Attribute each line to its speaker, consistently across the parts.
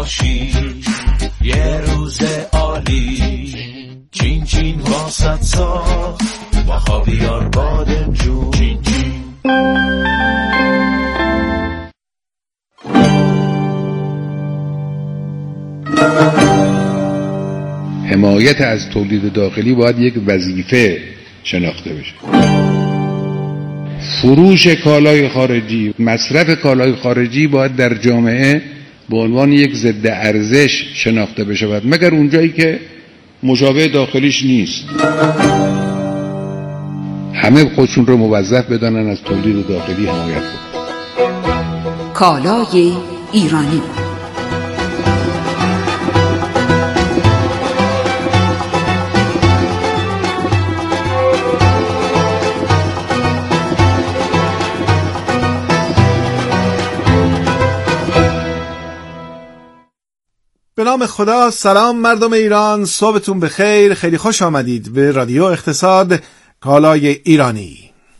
Speaker 1: باشی یه روز عالی، چین چین واسط ساخت با خاویار بادمجون. چین چین.
Speaker 2: حمایت از تولید داخلی باید یک وظیفه شناخته بشه. فروش کالای خارجی، مصرف کالای خارجی باید در جامعه به عنوان یک ضد ارزش شناخته بشه، مگر اونجایی که مشابه داخلیش نیست. همه خودشون رو موظف بدانن از تولید داخلی حمایت کنن.
Speaker 3: کالای ایرانی.
Speaker 4: به نام خدا. سلام مردم ایران، صبحتون بخیر. خیلی خوش آمدید به رادیو اقتصاد کالای ایرانی.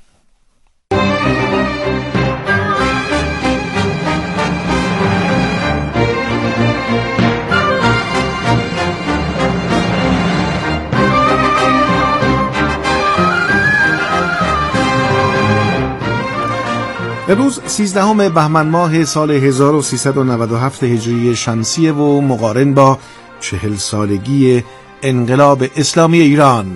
Speaker 4: امروز 13 بهمن ماه سال 1397 هجری شمسیه و مقارن با 40 سالگی انقلاب اسلامی ایران.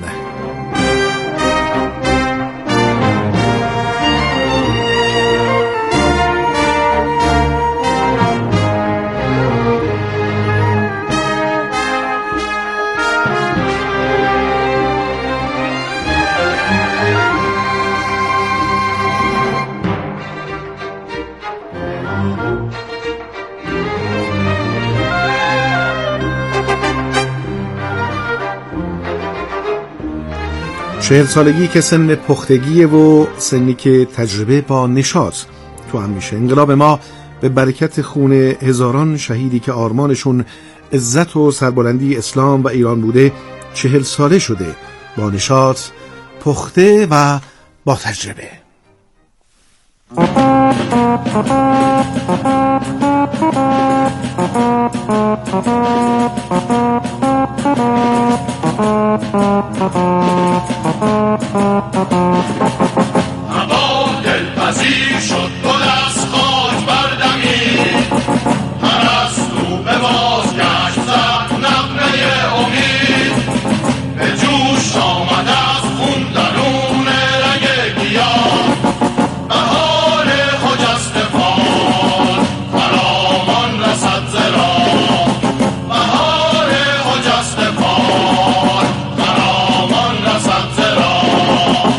Speaker 4: چهل سالگی که سن پختگیه و سنی که تجربه با نشاط تو هم میشه. انقلاب ما به برکت خون هزاران شهیدی که آرمانشون عزت و سربلندی اسلام و ایران بوده 40 ساله شده، با نشاط، پخته و با تجربه.
Speaker 1: هوا دلپذیر شد، گل از خاک بردمید، پرستو به بازگشت زد نغمه امید، به جوش آمد از خون درون رگ گیاه، بهار خجسته فال فرامان رسد ز راه، بهار خجسته فال فرامان رسد ز راه.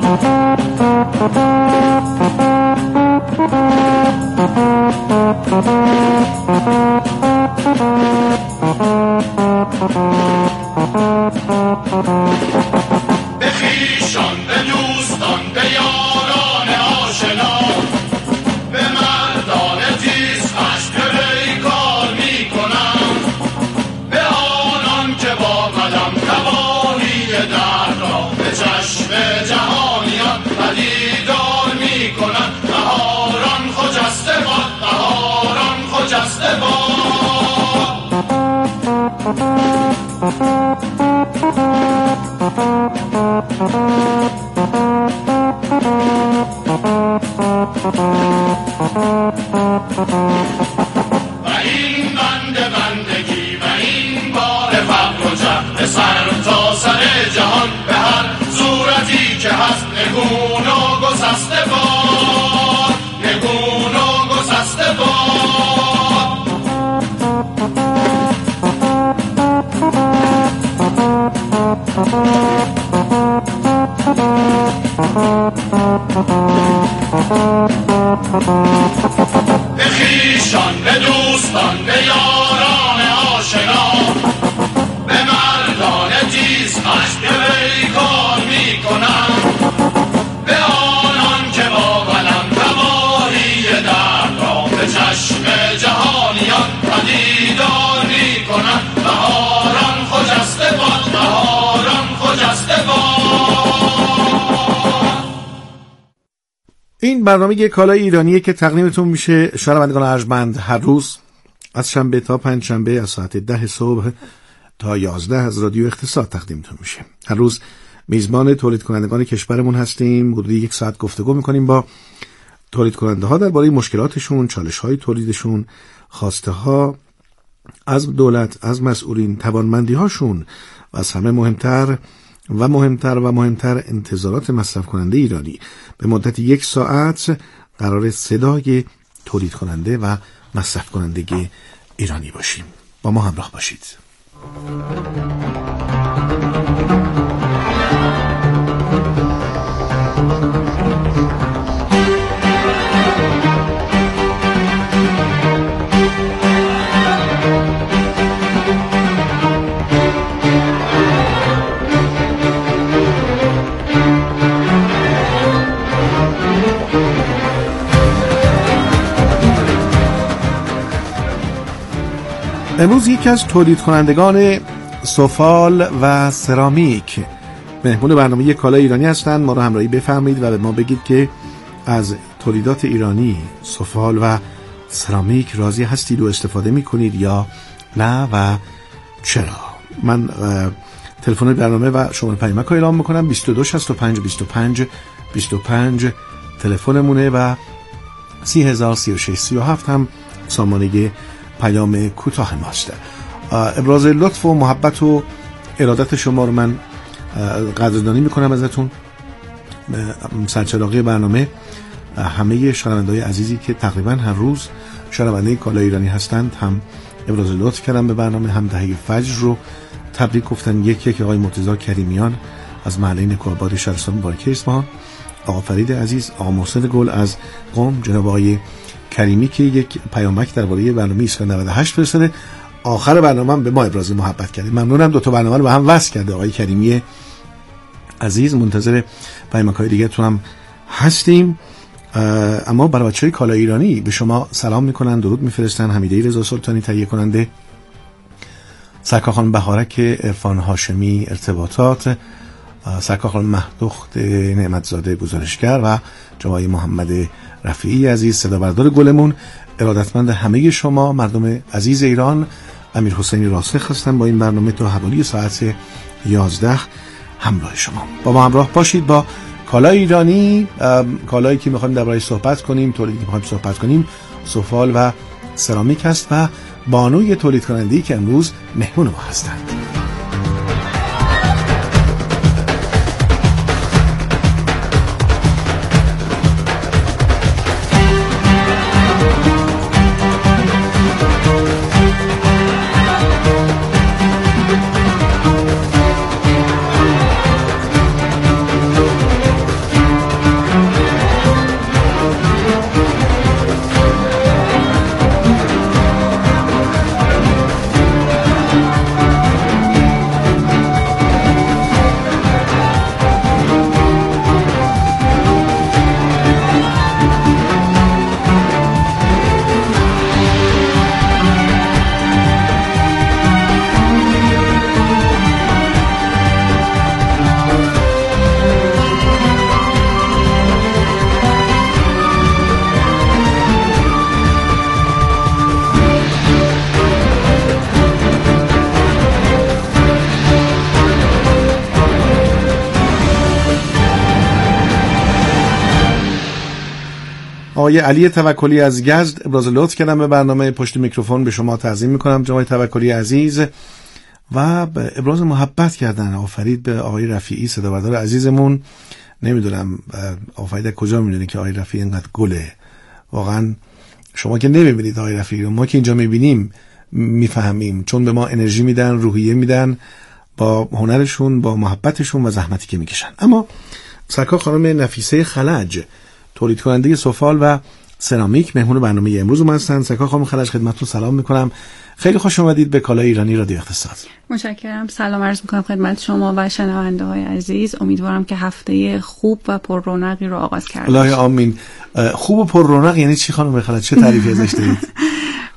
Speaker 1: به خویشان، به دوستان، به یاران آشنا، به مردان تیز خشم پیکار می کنم، به آنان که با قدم تباهی درد را به چشم جهانیان پدیدار می کنند. بهاران خجسته باد، بهاران خجسته باد. و این بندگی و این بار فقر و جهل سر تا سر جهان، به هر صورتی که هست نگون و گسسته باد، نگون و گسسته باد. به خویشان، به دوستان، به یاران آشنا، به مردان تیز خشم پیکار می کنند، به آنان که با قلم تباهی درد را به چشم جهانیان پدیدار می کنند. بهاران خجسته باد، بهاران خجسته باد.
Speaker 4: این برنامه کالای ایرانیه که تقدیمتون میشه شنوندگان ارجمند هر روز از شنبه تا پنجشنبه از ساعت 10 صبح تا 11 از رادیو اقتصاد تقدیمتون میشه. هر روز میزبان تولید کنندگان کشورمون هستیم. حدود 1 ساعت گفتگو میکنیم با تولید کننده ها درباره مشکلاتشون، چالش های تولیدشون، خواسته ها از دولت، از مسئولین، توانمندی هاشون و از همه مهمتر انتظارات مصرف کننده ایرانی. به مدت 1 ساعت قرار صدای تولید کننده و مصرف کننده ایرانی باشیم. با ما همراه باشید. امروز یکی از تولید کنندگان سفال و سرامیک مهمون برنامه کالای ایرانی هستند. ما رو همراهی بفرمایید و به ما بگید که از تولیدات ایرانی سفال و سرامیک راضی هستید و استفاده میکنید یا نه و چرا؟ من تلفن برنامه و شماره پیامک رو اعلام میکنم. 22 65 25 25 تلفنمونه و 3036 37 هم سامانه پیام کوتاه ماست. ابراز لطف و محبت و ارادت شما رو من قدردانی میکنم ازتون. سرچراغی برنامه همه شنونده‌های عزیزی که تقریبا هر روز شنونده کالای ایرانی هستند هم ابراز لطف کردن به برنامه، هم دهه فجر رو تبریک گفتن. یکی آقای مرتضی کریمیان از محله نکوآباد شهرستان مبارکه اصفهان، آقا فرید عزیز، آقا محسن گل از قم، جناب آقای کریمی که یک پیامک درباره برنامه ایسکان 98 فرستاده. آخر برنامه هم به ما ابراز محبت کرده. ممنونم. 2 تا برنامه رو به هم وصل کرده آقای کریمی عزیز. منتظر پیامک‌های دیگه تون هم هستیم. اما برای بچه‌های کالای ایرانی به شما سلام میکنن، درود میفرستن. حمیده رضا سلطانی تهیه کننده، سرکار خانم بهارک عرفان هاشمی ارتباطات، سرکار خانم مهدخت نعمتزاده گزارشگر و جناب محمد رفیعی عزیز صدا بردار گلمون. ارادتمند همه شما مردم عزیز ایران. امیر حسینی راسخ هستن با این برنامه تا حوالی ساعت 11 همراه شما. با ما همراه باشید با کالای ایرانی. کالایی که میخوایم درباره‌اش صحبت کنیم، تولیدی که میخوایم صحبت کنیم، سفال و سرامیک است و بانوی تولید کننده‌ای که امروز مهمون ما هستند. آقای علی توکلی از یزد ابراز لطف کردن به برنامه. پشت میکروفون به شما تعظیم میکنم جناب توکلی عزیز و به ابراز محبت کردن. آفرید به آقای رفیعی صدا بردار عزیزمون. نمیدونم آفرید کجا میدونی که آقای رفیعی اینقدر گله. واقعا شما که نمیبینید آقای رفیعی رو، ما که اینجا میبینیم میفهمیم، چون به ما انرژی میدن، روحیه میدن با هنرشون، با محبتشون و زحمتی که میکشن. اما سرکار خانم نفیسه خلج تولید کننده سفال و سرامیک مهمون برنامه امروز ما هستن. سرکار خانم خلج خدمتتون سلام میکنم. خیلی خوش اومدید به کالای ایرانی رادیو اقتصاد.
Speaker 5: متشکرم. سلام عرض میکنم خدمت شما و شنونده‌های عزیز. امیدوارم که هفته خوب و پر رونقی رو آغاز کردید.
Speaker 4: الله آمین. خوب و پر رونق یعنی چی خانم خلج؟ چه تعریفی ازش دارید؟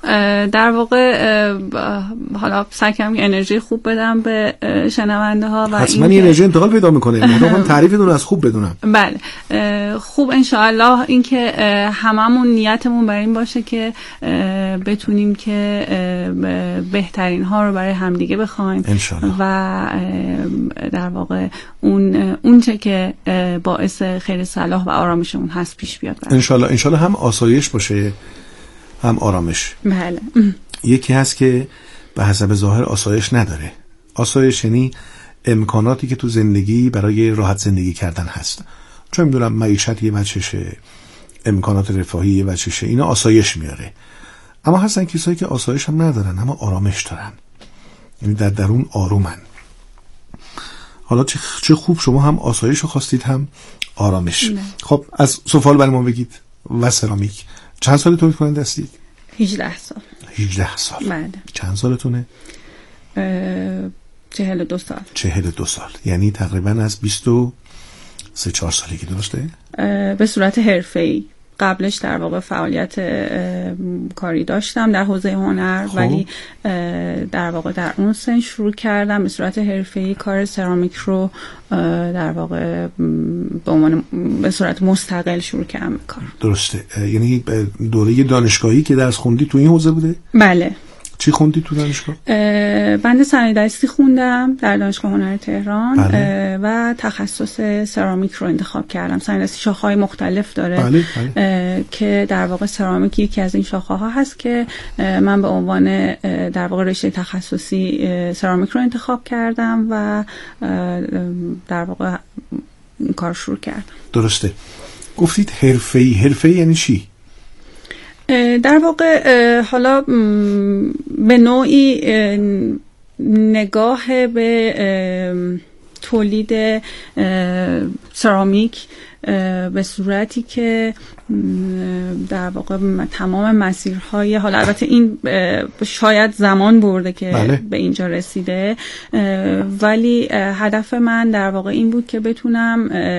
Speaker 5: در واقع حالا سعی کردم انرژی خوب بدم به شنونده ها و
Speaker 4: حتما این انرژی انتقال پیدا میکنه. من تعریفتون از خوب بدونم.
Speaker 5: بله خوب انشاءالله این که هممون نیتمون بر این باشه که بتونیم که بهترین ها رو برای همدیگه بخوایم و در واقع اون چه که باعث خیر صلاح و آرامشمون هست پیش بیاد.
Speaker 4: انشالله هم آسایش باشه هم آرامش.
Speaker 5: بله.
Speaker 4: یکی هست که به حسب ظاهر آسایش نداره. آسایش یعنی امکاناتی که تو زندگی برای راحت زندگی کردن هست، چون میدونم معیشت یه وجهشه، امکانات رفاهی یه وجهشه، اینا آسایش میاره. اما هستن کسایی که آسایش هم ندارن اما آرامش دارن، یعنی در درون آرومن. حالا چه خوب شما هم آسایش رو خواستید هم آرامش. خب از سفال برای ما بگید و سرامیک چند سال تولید کننده هستید؟
Speaker 5: 18 سال.
Speaker 4: 18 سال.
Speaker 5: بله.
Speaker 4: چند سالتونه؟
Speaker 5: 42 سال.
Speaker 4: 42 سال، یعنی تقریبا از 23-4 سالگی، درسته؟
Speaker 5: به صورت حرفه‌ای. قبلش در واقع فعالیت کاری داشتم در حوزه هنر، ولی در واقع در اون سن شروع کردم به صورت حرفه‌ای کار سرامیک رو در واقع به صورت مستقل شروع کردم کار.
Speaker 4: درسته. یعنی دوره دانشگاهی که درس خوندی تو این حوزه بوده؟
Speaker 5: بله.
Speaker 4: چی خوندی تو دانشگاه؟
Speaker 5: بند صنایع دستی خوندم در دانشگاه هنر تهران.
Speaker 4: بله.
Speaker 5: و تخصص سرامیک رو انتخاب کردم. صنایع دستی شاخه‌های مختلف داره.
Speaker 4: بله.
Speaker 5: که در واقع سرامیک یکی از این شاخه‌ها هست که من به عنوان در واقع رشته تخصصی سرامیک رو انتخاب کردم و در واقع این کار شروع کردم.
Speaker 4: درسته. گفتید حرفه‌ای یعنی چی؟
Speaker 5: در واقع حالا به نوعی نگاه به تولید سرامیک به صورتی که در واقع تمام مسیرهای، حالا البته این شاید زمان برده که
Speaker 4: بله.
Speaker 5: به اینجا رسیده، ولی هدف من در واقع این بود که بتونم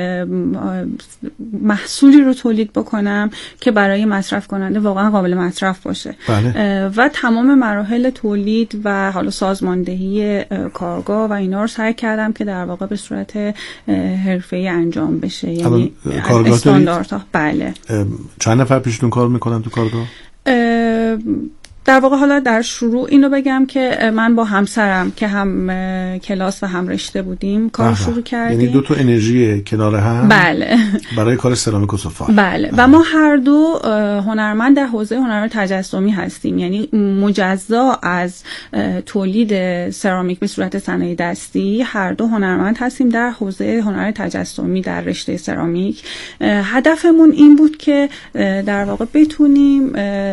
Speaker 5: محصولی رو تولید بکنم که برای مصرف کننده واقعا قابل مصرف باشه.
Speaker 4: بله.
Speaker 5: و تمام مراحل تولید و حالا سازماندهی کارگاه و اینا رو سعی کردم که در واقع به صورت حرفه‌ای انجام بشه، یعنی استانداردها. بله.
Speaker 4: چند نفر پیشتون کار میکنن تو کارگاه؟
Speaker 5: در واقع حالا در شروع اینو بگم که من با همسرم که هم کلاس و هم رشته بودیم کار شروع کردیم.
Speaker 4: یعنی دو تا انرژی کنار هم.
Speaker 5: بله.
Speaker 4: برای کار سرامیک و سفال.
Speaker 5: بله. و ما هر دو هنرمند در حوزه هنر تجسمی هستیم، یعنی مجزا از تولید سرامیک به صورت صنایع دستی هر دو هنرمند هستیم در حوزه هنر تجسمی در رشته سرامیک. هدفمون این بود که در واقع بتونیم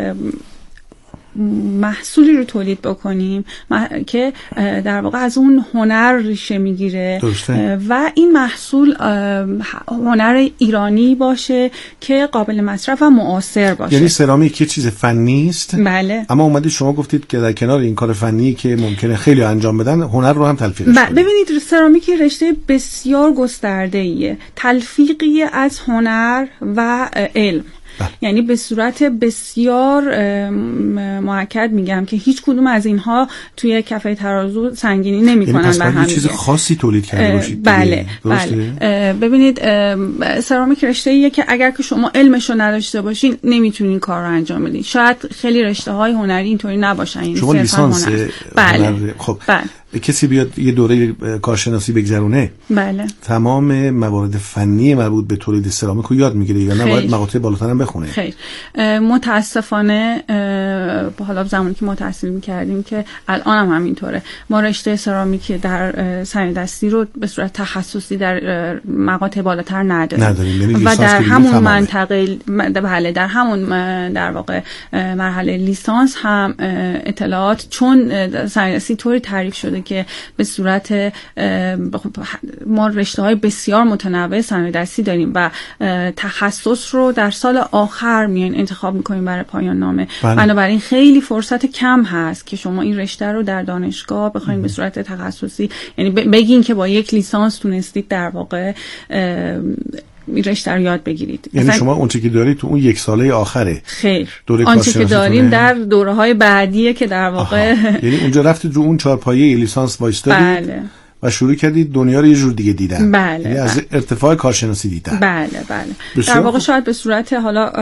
Speaker 5: محصولی رو تولید بکنیم که در واقع از اون هنر ریشه میگیره و این محصول هنر ایرانی باشه که قابل مصرف و معاصر باشه.
Speaker 4: یعنی سرامیک یه چیز فنی است.
Speaker 5: بله.
Speaker 4: اما اومدید شما گفتید که در کنار این کار فنی که ممکنه خیلی انجام بدن، هنر رو هم تلفیقش کنید.
Speaker 5: ببینید سرامیک رشته بسیار گسترده‌ایه، تلفیقی از هنر و علم. یعنی به صورت بسیار مؤکد میگم که هیچ کدوم از اینها توی کفه ترازو سنگینی نمیکنن بر هم.
Speaker 4: یه چیز خاصی تولید کرده باشید.
Speaker 5: بله. ببینید سرامیک رشته‌ایه که اگر که شما علمشو نداشته باشین نمیتونین کار رو انجام بدین. شاید خیلی رشته‌های هنری اینطوری نباشن. این
Speaker 4: شما لیسانس
Speaker 5: بله.
Speaker 4: خب بله. کسی بیاد یه دوره کارشناسی بگذرونه،
Speaker 5: بله،
Speaker 4: تمام موارد فنی مربوط به تولید سرامیک رو یاد میگیره یا نه باید مقاطع بالاتر هم بخونه؟
Speaker 5: خیر. متاسفانه حالا زمانی که ما تحصیل می‌کردیم که الان هم همینطوره، ما رشته سرامیک در صنایع دستی رو به صورت تخصصی در مقاطع بالاتر نداریم و در همون منطقه بله در همون در واقع مرحله لیسانس هم اطلاعات، چون صنایع دستی طوری تعریف شده که به صورت ما رشته‌های بسیار متنوع صنایع دستی داریم و تخصص رو در سال آخر میان انتخاب میکنیم برای پایان نامه. بنابراین خیلی فرصت کم هست که شما این رشته رو در دانشگاه بخواید به صورت تخصصی، یعنی بگین که با یک لیسانس تونستید در واقع این رشته رو یاد بگیرید.
Speaker 4: یعنی شما اونچه که دارید تو اون یک ساله آخره؟
Speaker 5: خیر،
Speaker 4: آنچه
Speaker 5: که داریم در دوره‌های بعدیه که در واقع
Speaker 4: یعنی اونجا رفتید رو اون چهارپایه لیسانس وایستادید.
Speaker 5: بله.
Speaker 4: و شروع کردید دنیا رو یه جور دیگه دیدن.
Speaker 5: بله.
Speaker 4: یعنی از ارتفاع کارشناسی دیدن.
Speaker 5: بله. در واقع شاید به صورت حالا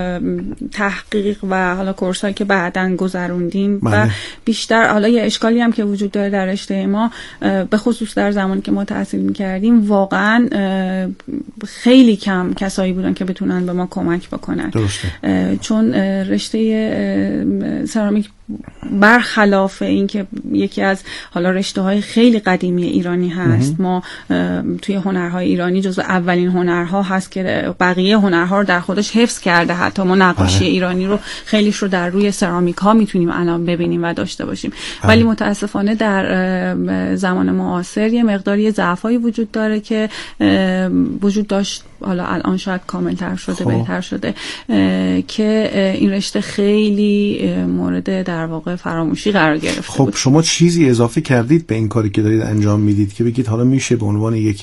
Speaker 5: تحقیق و حالا کورسایی که بعداً گذروندیم و بیشتر حالا یه اشکالی هم که وجود داره در رشته ما، به خصوص در زمانی که ما تحصیل می‌کردیم، واقعاً خیلی کم کسایی بودن که بتونن به ما کمک بکنن.
Speaker 4: درسته.
Speaker 5: چون رشته سرامیک برخلاف این که یکی از حالا رشته‌های خیلی قدیمی ایرانی هست، ما توی هنرهای ایرانی جزو اولین هنرها هست که بقیه هنرها رو در خودش حفظ کرده. حتی ما نقاشی ایرانی رو خیلیش رو در روی سرامیک ها میتونیم الان ببینیم و داشته باشیم. ولی متاسفانه در زمان معاصر یه مقداری ضعفایی وجود داره که وجود داشت، حالا الان شاید کاملتر شده، بهتر شده، که این رشته خیلی مورد در واقع فراموشی قرار گرفته بود.
Speaker 4: شما چیزی اضافه کردید به این کاری که دارید انجام میدید که بگید حالا میشه به عنوان یک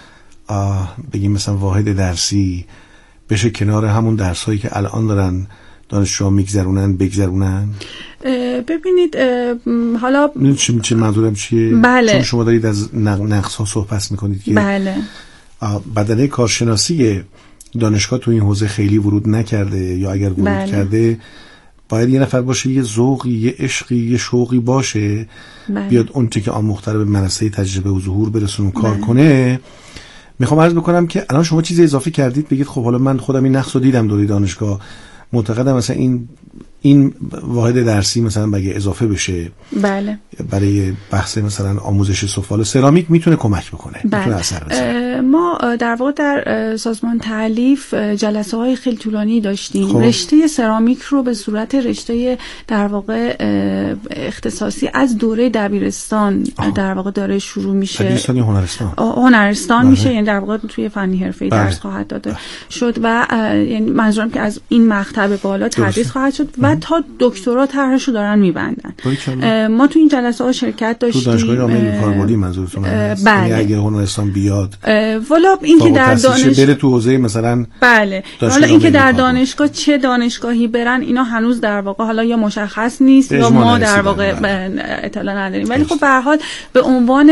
Speaker 4: بگیم مثلا واحد درسی بشه کنار همون درسایی که الان دارن دانشجوها بگذرونن؟
Speaker 5: ببینید حالا
Speaker 4: چه منظورم چیه؟
Speaker 5: بله.
Speaker 4: چون شما دارید از نقص ها صحبت میکنید که
Speaker 5: بله.
Speaker 4: بدنه کارشناسی دانشگاه تو این حوزه خیلی ورود نکرده، یا اگر ورود کرده باید یه نفر باشه، یه ذوقی، یه عشقی، یه شوقی باشه، بیاد اون چه که آموخته رو به منصه تجربه و ظهور برسونه و کار کنه. میخوام عرض بکنم که الان شما چیزی اضافه کردید، بگید خب حالا من خودم این نقص رو دیدم دوره دانشگاه، معتقدم مثلا این واحد درسی مثلا بگه اضافه بشه،
Speaker 5: بله،
Speaker 4: برای بحث مثلا آموزش سفال سرامیک میتونه کمک بکنه، میتونه اثر بزنه.
Speaker 5: ما در واقع در سازمان تالیف جلسه های خیلی طولانی داشتیم. رشته سرامیک رو به صورت رشته در واقع اختصاصی از دوره دبیرستان در واقع داره شروع میشه.
Speaker 4: دبیرستان یا
Speaker 5: هنرستان میشه، یعنی در واقع توی فنی حرفه‌ای درس خواهد داده شد و یعنی منظورم که از این مقطع بالا تدریس خواهد شد و تا دکترا طرحش رو دارن میبندن. ما تو این جلسه ها شرکت داشتیم.
Speaker 4: تو دانشگاه رامین کاربردی منظورتون هست؟
Speaker 5: بله.
Speaker 4: اگه هنرستان بیاد
Speaker 5: والا این که در
Speaker 4: بره تو حوزه مثلا،
Speaker 5: بله، حالا این که در دانشگاه چه دانشگاهی برن اینا هنوز در واقع حالا یا مشخص نیست یا ما در واقع اطلاع نداریم، ولی خب به هر حال به عنوان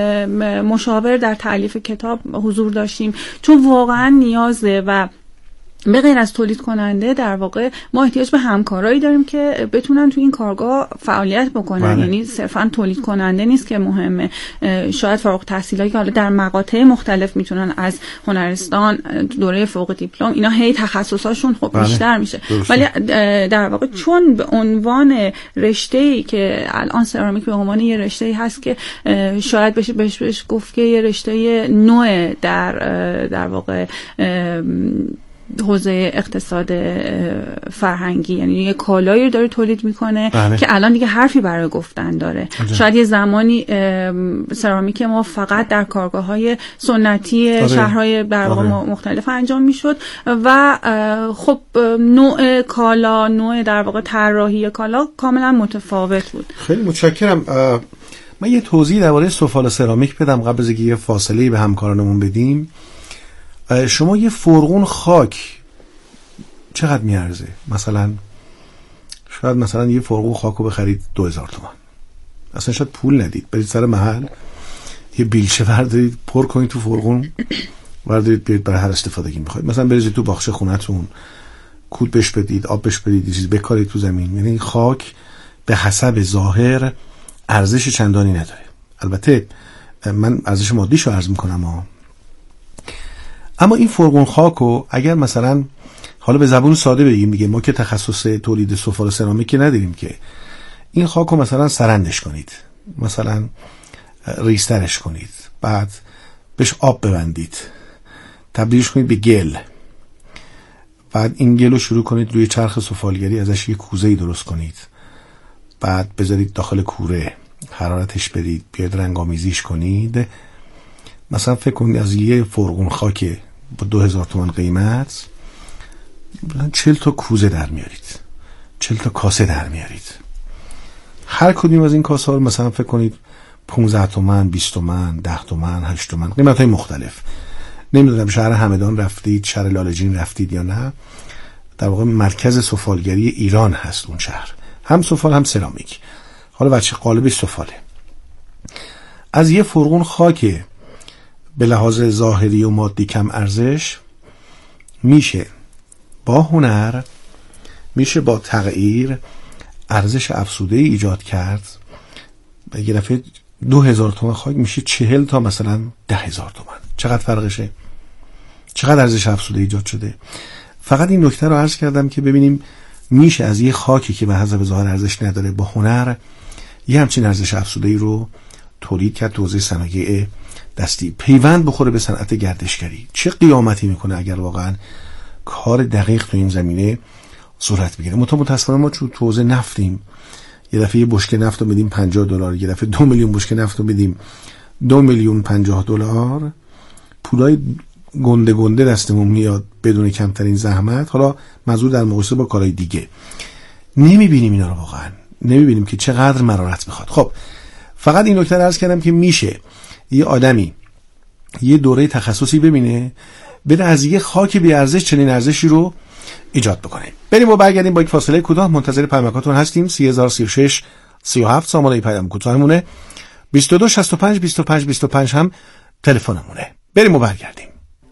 Speaker 5: مشاور در تالیف کتاب حضور داشتیم، چون واقعا نیازه و به غیر از تولید کننده در واقع ما احتیاج به همکارایی داریم که بتونن تو این کارگاه فعالیت بکنن. یعنی صرفا تولید کننده نیست که مهمه، شاید فارغ التحصیلایی که حالا در مقاطع مختلف میتونن از هنرستان دوره فوق دیپلم اینا هی تخصصاشون خب بیشتر میشه، ولی در واقع چون به عنوان رشته‌ای که الان سرامیک به عنوان یه رشته‌ای هست که شاید بهش گفت که یه رشته نوع در واقع حوزه اقتصاد فرهنگی، یعنی یه کالایی رو داره تولید میکنه که الان دیگه حرفی برای گفتن داره. شاید یه زمانی سرامیک ما فقط در کارگاه‌های سنتی شهرهای در واقع مختلف انجام میشد و خب نوع کالا، نوع در واقع طراحی کالا کاملا متفاوت بود.
Speaker 4: خیلی متشکرم. من یه توضیح درباره سفال سرامیک بدم قبل از اینکه یه فاصله به همکارانمون بدیم. شما یه فرغون خاک چقدر میارزه؟ مثلا شاید مثلا یه فرغون خاک رو بخرید 2000 تومان، اصلا شاید پول ندید، برید سر محل یه بیلچه بردارید پر کنید تو فرغون، بردارید بیارید برای هر استفادگی میخواید، مثلا بریزید تو باغچه خونتون، کود بش بدید، آب بش بدید، یه چیز بکارید تو زمین. یعنی خاک به حسب ظاهر ارزش چندانی نداره. البته من ارزش مادیشو عرض میکنم اما این فرغون خاکو اگر مثلا حالا به زبون ساده بگیم، میگه ما که تخصص تولید سفال سرامیک نداریم، که این خاکو مثلا سرندش کنید، مثلا ریسترش کنید، بعد بهش آب ببندید، تبدیلش کنید به گل، بعد این گل رو شروع کنید روی چرخ سفالگری ازش یه کوزه‌ای درست کنید، بعد بذارید داخل کوره، حرارتش بدید، بیاد رنگامیزیش کنید. مثلا فکر کنید از یه فرغون خاک با 2000 تومان قیمت 40 تا کوزه در میارید، 40 تا کاسه در میارید. هر کدوم از این کاسه ها رو مثلا فکر کنید 15 تومان، 20 تومان، 10 تومان، 8 تومان، قیمت های مختلف. نمیدونم شهر همدان رفتید، شهر لاله‌جین رفتید یا نه. در واقع مرکز سفالگری ایران هست اون شهر، هم سفال هم سرامیک. حالا بچه قالبش سفاله. از یه فرغون خاک به لحاظ ظاهری و مادی کم ارزش میشه با هنر، میشه با تغییر ارزش افزوده ایجاد کرد. یه دفعه 2000 تومان خاک میشه 40 تا مثلا 10,000 تومان. چقدر فرقشه؟ چقدر ارزش افزوده ایجاد شده؟ فقط این نکته رو عرض کردم که ببینیم میشه از یه خاکی که به حسب ظاهر ارزش نداره با هنر یه همچین ارزش افزوده‌ای رو تولید کرد. تو حوزه صنایع دستی پیوند بخوره به صنعت گردشگری. چه قیامتی میکنه اگر واقعا کار دقیق تو این زمینه صورت بگیره. متاسفانه ما تو حوزه نفتیم، یه دفعه یه بشکه نفت رو میدیم $50، یه دفعه 2 میلیون بشکه نفت رو میدیم $2,050,000. پولای گنده گنده دستمون میاد بدون کمترین زحمت. حالا منظور در مقایسه با کارهای دیگه نمیبینیم اینا رو، واقعا نمیبینیم که چقدر مرارت میخواد. خب فقط این نکته رو عرض کردم که میشه یه آدمی یه دوره تخصصی ببینه بره از یه خاک بی ارزش چنین ارزشی رو ایجاد بکنه. بریم و برگردیم با یک فاصله کوتاه. منتظر پیامکاتون هستیم. 3036 37 سامانه پیام کوتاهمونه. 22 65 25 25 هم تلفنمونه. بریم و برگردیم.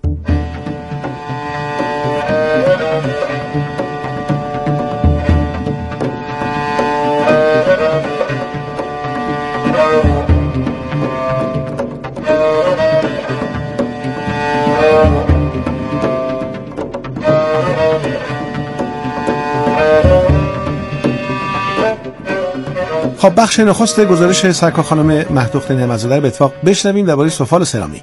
Speaker 4: خب بخش نخست گزارش سرکار خانم مهدوخت نعمت‌زاده رو به اتفاق بشنویم درباره سفال سرامیک.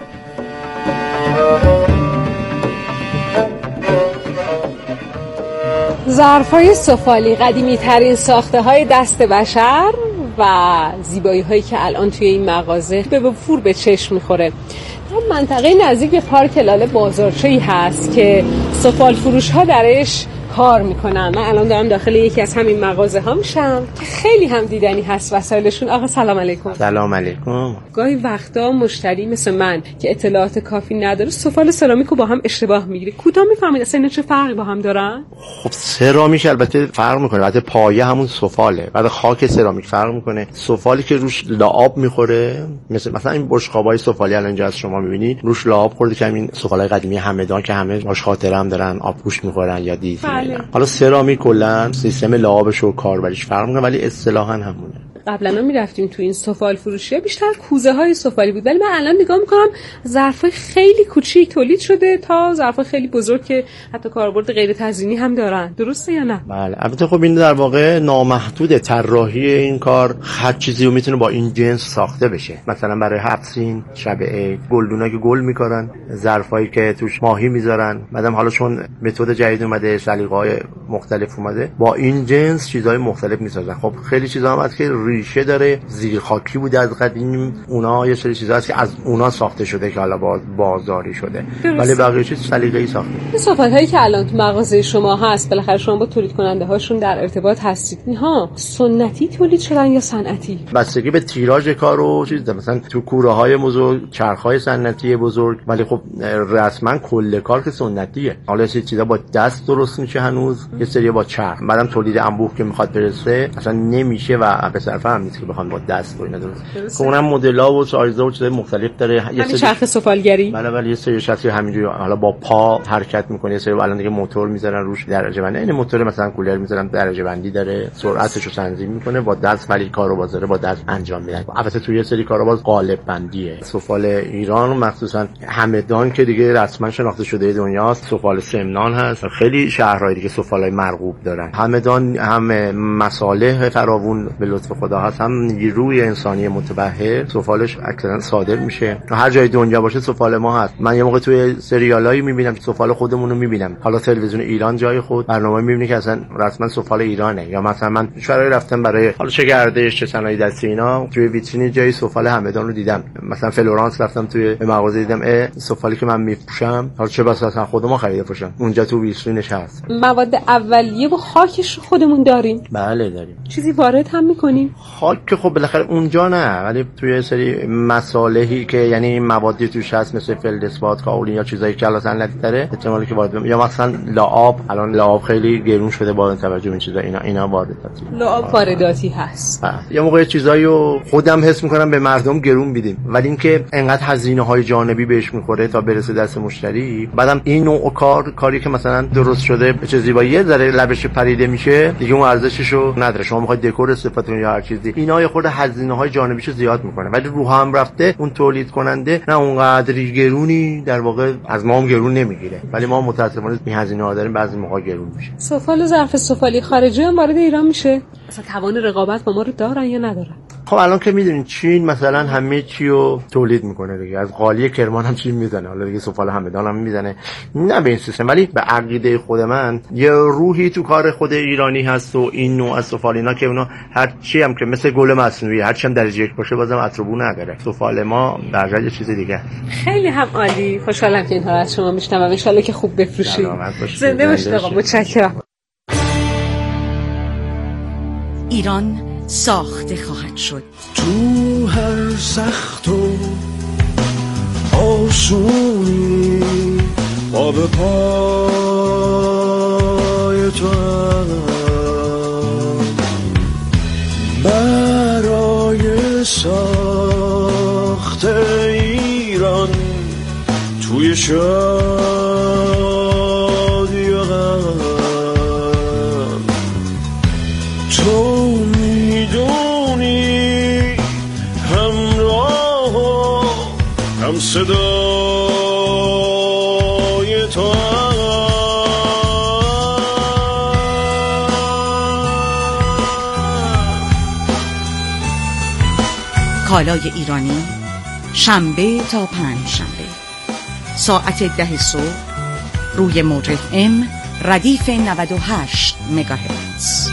Speaker 6: ظرف‌های سفالی قدیمی ترین ساخته های دست بشر و زیبایی هایی که الان توی این مغازه به وفور به چشم میخوره. منطقه نزدیک به پارک لاله بازارچه‌ای هست که سفال فروش ها درش کار میکنن. من الان دارم داخل یکی از همین مغازه ها میشم که خیلی هم دیدنی هست وسایلشون. آقا سلام علیکم.
Speaker 7: سلام علیکم.
Speaker 6: گاهی وقتا مشتری مثل من که اطلاعات کافی نداره سفال سرامیک رو با هم اشتباه میگیره. کوتاه میفهمید اصلا اینا چه فرقی با هم دارن؟
Speaker 7: خب سرامیک البته فرق میکنه، البته پایه همون سفاله، بعد خاک سرامیک فرق میکنه. سفالی که روش لعاب میخوره، مثلا این بشقابای سفالی الان اینجا از شما میبینید روش لعاب خورده که همین سفالای قدیمی همدان که همه باش خاطره هم دارن، آبگوشت میخورن یا دیز. حالا سرامیک کلا سیستم لعابش و کاربریش فرق میکنه ولی اصطلاحاً همونه.
Speaker 6: قبلا میرفتیم تو این سفال فروشی‌ها بیشتر کوزه های سفالی بود، ولی من الان نگاه میکنم ظرفای خیلی کوچیک تولید شده تا ظرفای خیلی بزرگ که حتی کاربرد غیر تزیینی هم دارن. درسته یا نه؟
Speaker 7: بله البته خب این در واقع نامحدوده. طراحی این کار هر چیزی رو میتونه با این جنس ساخته بشه. مثلا برای هفت‌سین شب عید گلدونا که گل میکنن، ظرفایی که توش ماهی میذارن، بعدم حالا چون متد جدید اومده، سلیقه‌های مختلف اومده، با این جنس چیزهای مختلف میسازن. خب خیلی چیزا هم هست که ریشه داره، زیر خاکی بوده از قدیم، اونا یه سری چیزا هست که از اونا ساخته شده که حالا بازاری شده، ولی بقیه چیز سلیقه‌ای ساخته.
Speaker 6: این صفات‌هایی که الان تو مغازه شما هست بالاخره شما با تولید کننده هاشون در ارتباط هستید. اینها سنتی تولید شدن یا صنعتی؟
Speaker 7: بستگی به تیراژ کار و چیز داره. مثلا تو کوره‌های بزرگ چرخ‌های صنعتی بزرگ، ولی خب رسما کل کار که سنتیه. حالا یه چیزا با دست درست میشه هنوز، یه سری با چرخ. بعدم تولید انبوه که میخواد برسه اصلا نمیشه و به صرفه هم نیست که بخوام با دست و اینا درست. اونم مدل‌ها و سایزها و چیزای مختلف داره.
Speaker 6: یه سری چرخ سفالگری،
Speaker 7: بله یه سری شخصی همینجوری حالا با پا حرکت میکنه، یه سری الان دیگه موتور میذارن روش درجه بندی. این موتور مثلا کولر میذارن درجه بندی داره، سرعتش رو تنظیم میکنه با دست، ولی کارو بازاره با دست انجام میدن. البته توی یه سری کارا باز قالب بندیه. سفال ایران مخصوصا همدان که دیگه رسما شناخته شده دنیاست، سفال سمنان هست، خیلی شهرهای دیگه سفالای مرغوب دارن. همدان هم مصالح فراوون به لطف خدا هست، هم نیروی انسانی متبحر، سفالش اکثرا صادر میشه. هر جای دنیا باشه سفال ما هست. من یه موقع توی سریالایی میبینم که سفال خودمون رو میبینم، حالا تلویزیون ایران جای خود برنامه میبینی که اصلا رسما سفال ایرانه. یا مثلا من شورای رفتم برای حالا چه گردش چه صنایع دستی اینا، توی ویترین جای سفال همدان رو دیدم. مثلا فلورانس رفتم توی مغازه دیدم سفالی که من میپوشم، حالا چه بس اصلا خودم خریده باشم، اونجا تو ویترینش هست.
Speaker 6: مواد اولیه و خاکش خودمون داریم؟
Speaker 7: بله داریم.
Speaker 6: چیزی وارد هم میکنیم؟
Speaker 7: خاک که خب بالاخره اونجا نه، ولی توی سری مصالحی که یعنی موادی توش هست مثل فلزپات، کاولین یا چیزایی که الان صنعتی داره احتمالی که وارد، یا مثلا لعاب، الان لعاب خیلی گرون شده با توجه به این چیزا، اینا وارداتی،
Speaker 6: لعاب وارداتی هست.
Speaker 7: یا موقع چیزایو خودم حس میکنم به مردم گرون میدیم، ولی اینکه انقدر هزینه‌های جانبی بهش میخوره تا برسه دست مشتری. بعدم این نوع کاری که مثلا درست شده چه زیبایی یه ذره لبش پریده میشه دیگه اون ارزششو نداره. شما میخواید دکور استفاده کنید یا هر چیزی، اینا یه خورده هزینه‌های جانبیشو زیاد میکنه، ولی رو هم رفته اون تولید کننده نه اونقدری گرونی در واقع از ما هم گرون نمیگیره، ولی ما متأسفانه این هزینه‌ها داریم بعضی موقع گرون میشه.
Speaker 6: سفال و ظرف سفالی خارجی هم وارد ایران میشه، اصلا توان رقابت با ما رو دارن یا ندارن؟
Speaker 7: خب الان که میدونین چین مثلا همه چی رو تولید میکنه دیگه، از قالی کرمان هم چین میزنه، حالا دیگه سفال همدان هم میزنه، نه به این سیستم. ولی به عقیده خود من یه روحی تو کار خود ایرانی هست و این نوع از سفالینا که اونا هر چی هم که مثل گل مصنوعی هر چی هم درجه یک باشه بازم اتروبو نداره. سفال ما درجه یه چیز دیگه.
Speaker 6: خیلی هم عالی، خوشحالم که اینها رو از شما میشنوم، ان شاءالله که خوب بفروشید. زنده باشید آقا، متشکرم.
Speaker 3: ایران ساخته خواهد شد.
Speaker 8: تو هر سخت و آسونی ما به پای تو برای ساخت ایران توی شادی و غم تو میدونی همراه و هم صدای تو
Speaker 3: کالای ایرانی شنبه تا پنجشنبه ساعت 10 صبح روی موج FM ردیف 98 مگاهرتز.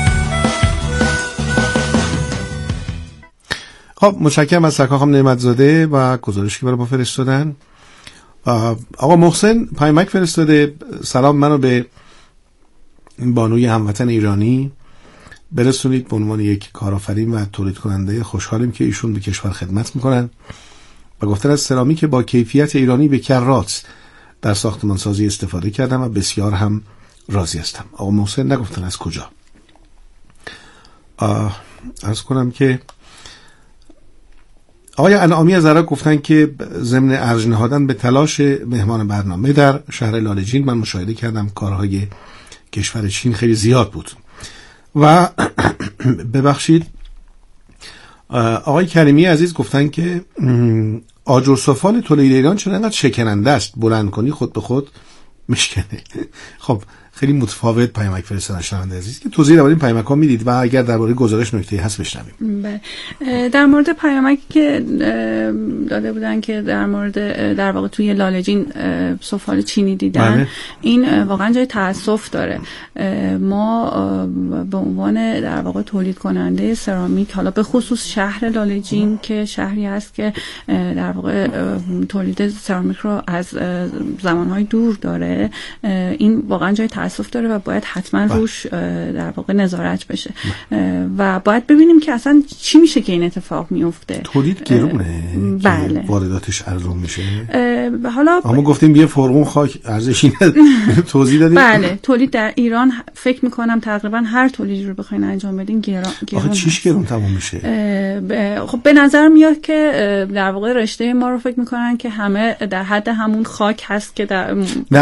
Speaker 4: خب متشکرم از سرکار خانم نعمتزاده و گزارشی که برای ما فرستادن. آقا محسن پیامک فرستاده، سلام، منو به بانوی هموطن ایرانی برسونید به عنوان یک کارآفرین و تولید کننده. خوشحالیم که ایشون به کشور خدمت میکنن و گفتن از سرامیک با کیفیت ایرانی به کرات در ساختمانسازی استفاده کردم و بسیار هم راضی هستم. آقا محسن نگفتن از کجا. عرض کنم که آقای انعامی از عراق گفتن که ضمن ارج نهادن به تلاش مهمان برنامه در شهر لاله‌جین من مشاهده کردم کارهای کشور چین خیلی زیاد بود و ببخشید آقای کریمی عزیز گفتن که آجر سفال تولید ایران چرا انقدر شکننده است، بلند کنی خود به خود میشکنه. خب خیلی متفاوت پیامک فرستادن شنونده عزیز که توضیح درباره این پیامک‌ها میدید و اگر درباره گزارش نکته‌ای هست بشنویم.
Speaker 5: در مورد پیامکی که داده بودن که در مورد در واقع توی لاله‌جین سفال چینی دیدن، این واقعا جای تأسف داره. ما به عنوان در واقع تولید کننده سرامیک، حالا به خصوص شهر لاله‌جین که شهری هست که در واقع تولید سرامیک رو از زمانهای دور داره، این واقعا جای تأسف داره و باید حتما روش در واقع نظارت بشه و باید ببینیم که اصلا چی میشه که این اتفاق میفته.
Speaker 4: تولید گرونه،
Speaker 5: بله،
Speaker 4: وارداتش ارزون میشه.
Speaker 5: حالا
Speaker 4: ما گفتیم یه فرغون خاک ارزشی نداره، توضیح دادیم.
Speaker 5: بله، تولید در ایران فکر میکنم تقریبا هر تولیدی رو بخواین انجام بدین گران.
Speaker 4: آخه چیش گرون تموم میشه؟
Speaker 5: خب به نظر میاد که در واقع رشته ما رو فکر میکنن که همه در حد همون خاک هست که در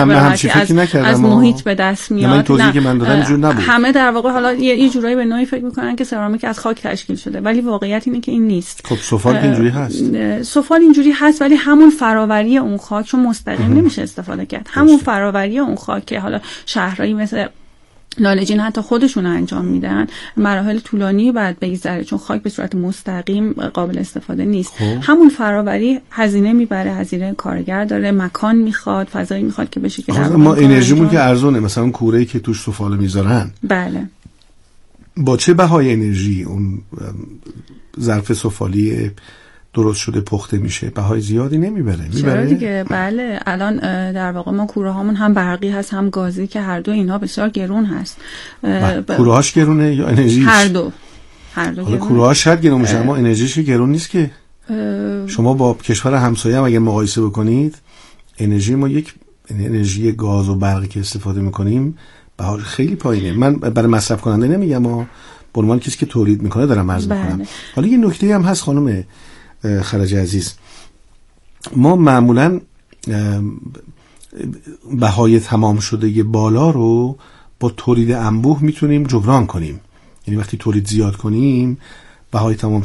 Speaker 5: از محیط به دست میاد.
Speaker 4: این توضیحی که من دادم اینجور نبود.
Speaker 5: همه در واقع حالا یه جورایی به نوعی فکر میکنن که سرامیک از خاک تشکیل شده، ولی واقعیت اینه که این نیست.
Speaker 4: خب سفال اینجوری هست.
Speaker 5: سفال اینجوری هست، ولی همون فراوری اون خاک چون مستقیم نمیشه استفاده کرد. همون فراوری اون خاک که حالا شهرهایی مثل لاله‌جین حتی خودشون انجام میدن، مراحل طولانی بعد بگذره چون خاک به صورت مستقیم قابل استفاده نیست. همون فراوری هزینه میبره، هزینه کارگر داره، مکان میخواد، فضایی میخواد که بشه که
Speaker 4: ما انرژیمون که ارزونه، مثلا کوره‌ای که توش سفال میذارن،
Speaker 5: بله، با
Speaker 4: چه بهای انرژی اون ظرف سفالی درست شده پخته میشه؟ بهای زیادی نمیبره.
Speaker 5: چرا دیگه؟ بله، الان در واقع ما کوره هامون هم برقی هست هم گازی که هر دو اینها بسیار گرون هست.
Speaker 4: کوره هاش گرونه یا انرژیش؟
Speaker 5: هر دو. هر دو
Speaker 4: حالا کوره شاید گرون میشه اما انرژیش گرون نیست که. شما با کشور همسایه هم اگه مقایسه بکنید انرژی ما یک انرژی گاز و برقی که استفاده میکنیم بهاش خیلی پایینه. من برای مصرف کننده نمیگم، اما به عنوان کسی که تولید میکنه دارم عرض میکنم. حالا یه نکته هم هست خانم خرج عزیز، ما معمولا بهای تمام شده بالا رو با تولید انبوه میتونیم جبران کنیم. یعنی وقتی تولید زیاد کنیم بهای تمام